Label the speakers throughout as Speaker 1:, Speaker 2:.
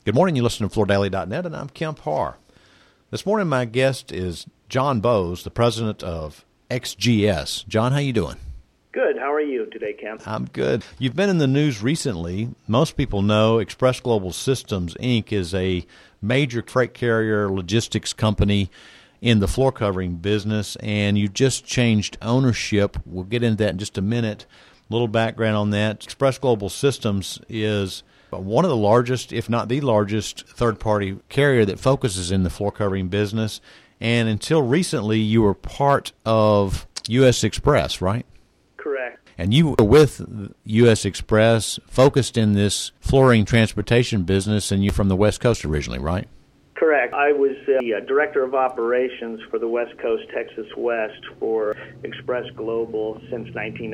Speaker 1: Good morning. You listen to FloorDaily.net, and I'm Kemp Harr. This morning, my guest is John Bowes, the president of XGS. John, how you doing?
Speaker 2: Good. How are you today, Kemp?
Speaker 1: I'm good. You've been in the news recently. Most people know Express Global Systems, Inc. is a major freight carrier logistics company in the floor covering business, and you just changed ownership. We'll get into that in just a minute. A little background on that. Express Global Systems is one of the largest, if not the largest, third-party carrier that focuses in the floor covering business. And until recently, you were part of U.S. Express, right?
Speaker 2: Correct.
Speaker 1: And you were with U.S. Express, focused in this flooring transportation business, and you're from the West Coast originally, right?
Speaker 2: Correct. I was the director of operations for the West Coast, Texas West for Express Global since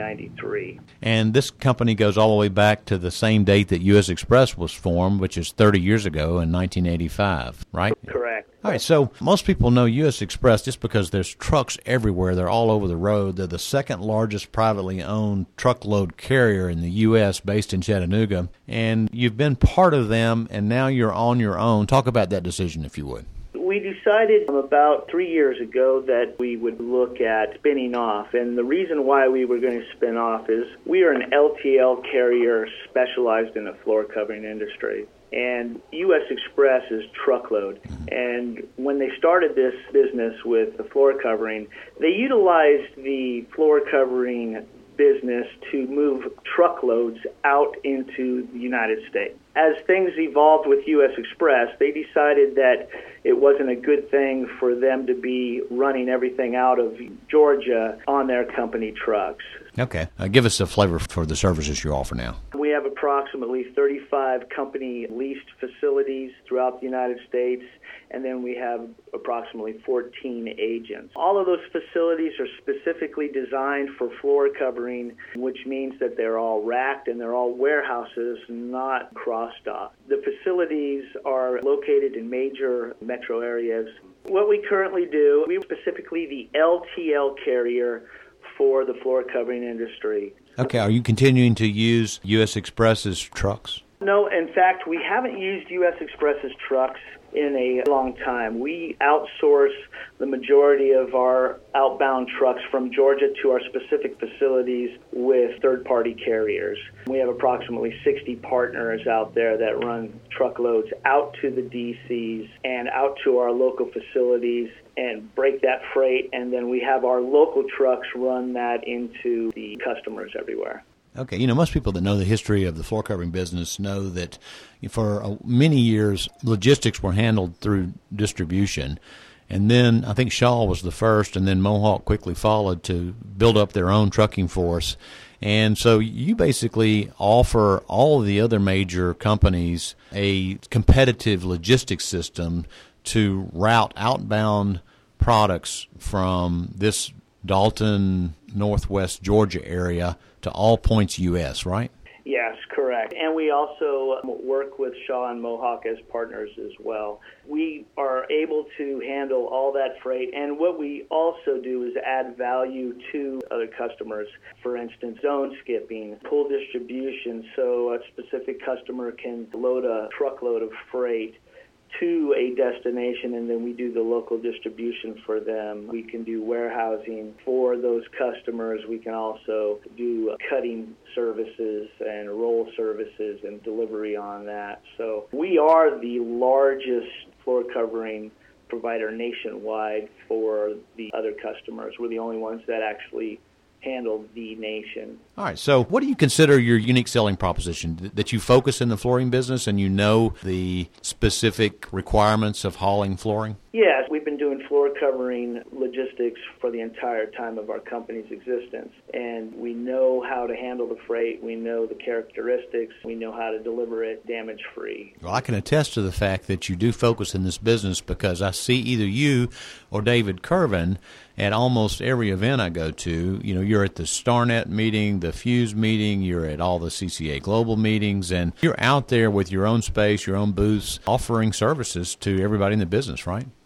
Speaker 2: 1993.
Speaker 1: And this company goes all the way back to the same date that U.S. Express was formed, which is 30 years ago in 1985, right?
Speaker 2: Correct.
Speaker 1: All right, so most people know U.S. Express just because there's trucks everywhere. They're all over the road. They're the second largest privately owned truckload carrier in the U.S. based in Chattanooga. And you've been part of them, and now you're on your own. Talk about that decision, if you would.
Speaker 2: We decided about 3 years ago that we would look at spinning off. And the reason why we were going to spin off is we are an LTL carrier specialized in the floor covering industry. And U.S. Express is truckload. And when they started this business with the floor covering, they utilized the floor covering business to move truckloads out into the United States. As things evolved with U.S. Express, they decided that it wasn't a good thing for them to be running everything out of Georgia on their company trucks.
Speaker 1: Okay. Give us a flavor for the services you offer now.
Speaker 2: We have approximately 35 company-leased facilities throughout the United States, and then we have approximately 14 agents. All of those facilities are specifically designed for floor covering, which means that they're all racked and they're all warehouses, not cross-dock. The facilities are located in major metro areas. What we currently do, we are specifically the LTL carrier for the floor covering industry.
Speaker 1: Okay, are you continuing to use U.S. Express's trucks?
Speaker 2: No, in fact, we haven't used U.S. Express's trucks in a long time. We outsource the majority of our outbound trucks from Georgia to our specific facilities with third-party carriers. We have approximately 60 partners out there that run truckloads out to the DCs and out to our local facilities and break that freight, and then we have our local trucks run that into the customers everywhere.
Speaker 1: Okay, most people that know the history of the floor covering business know that for many years, logistics were handled through distribution. And then I think Shaw was the first, and then Mohawk quickly followed to build up their own trucking force. And so you basically offer all of the other major companies a competitive logistics system to route outbound products from this Dalton, Northwest Georgia area to all points U.S., right?
Speaker 2: Yes, correct. And we also work with Shaw and Mohawk as partners as well. We are able to handle all that freight, and what we also do is add value to other customers. For instance, zone skipping, pull distribution, so a specific customer can load a truckload of freight to a destination, and then we do the local distribution for them. We can do warehousing for those customers. We can also do cutting services and roll services and delivery on that. So we are the largest floor covering provider nationwide for the other customers. We're the only ones that actually handle the nation.
Speaker 1: All right, so what do you consider your unique selling proposition? That you focus in the flooring business and you know the specific requirements of hauling flooring?
Speaker 2: Yes, we've been doing floor covering logistics for the entire time of our company's existence, and we know how to handle the freight, we know the characteristics, we know how to deliver it damage-free.
Speaker 1: Well, I can attest to the fact that you do focus in this business because I see either you or David Curvin at almost every event I go to. You're at the StarNet meeting, the Fuse meeting, you're at all the CCA Global meetings, and you're out there with your own space, your own booths, offering services to everybody in the business, right?
Speaker 2: Yep,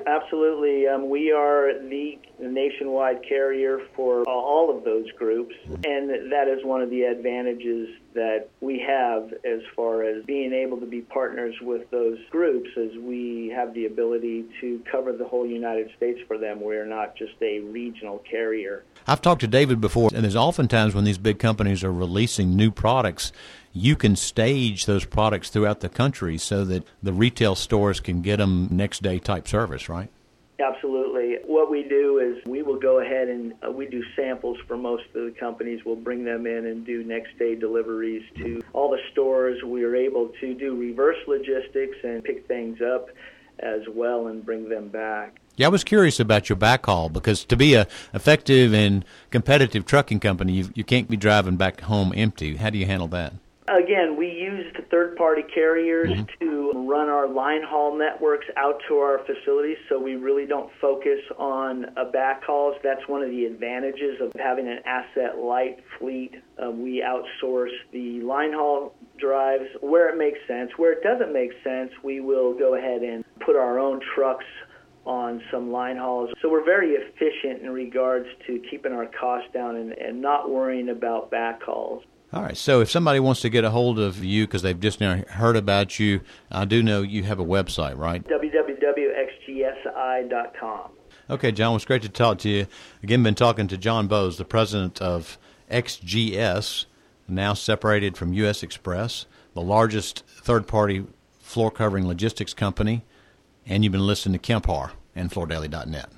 Speaker 2: Absolutely. We are the nationwide carrier for all of those groups, and that is one of the advantages that we have as far as being able to be partners with those groups, as we have the ability to cover the whole United States for them. We're not just a regional carrier.
Speaker 1: I've talked to David before, and there's oftentimes when these big companies are releasing new products, you can stage those products throughout the country so that the retail stores can get them next day type service, right?
Speaker 2: Absolutely. What we do is we will go ahead and we do samples for most of the companies. We'll bring them in and do next day deliveries to all the stores. We are able to do reverse logistics and pick things up as well and bring them back.
Speaker 1: Yeah, I was curious about your backhaul, because to be a effective and competitive trucking company, you can't be driving back home empty. How do you handle that?
Speaker 2: Again, we use the third-party carriers to run our line haul networks out to our facilities, so we really don't focus on backhauls. That's one of the advantages of having an asset-light fleet. We outsource the line haul drives where it makes sense. Where it doesn't make sense, we will go ahead and put our own trucks on some line hauls. So we're very efficient in regards to keeping our costs down and not worrying about backhauls.
Speaker 1: All right, so if somebody wants to get a hold of you because they've just now heard about you, I do know you have a website, right?
Speaker 2: www.xgsi.com.
Speaker 1: Okay, John, it was great to talk to you. Again, been talking to John Bowes, the president of XGS, now separated from U.S. Express, the largest third-party floor covering logistics company, and you've been listening to Kemp Harr and FloorDaily.net.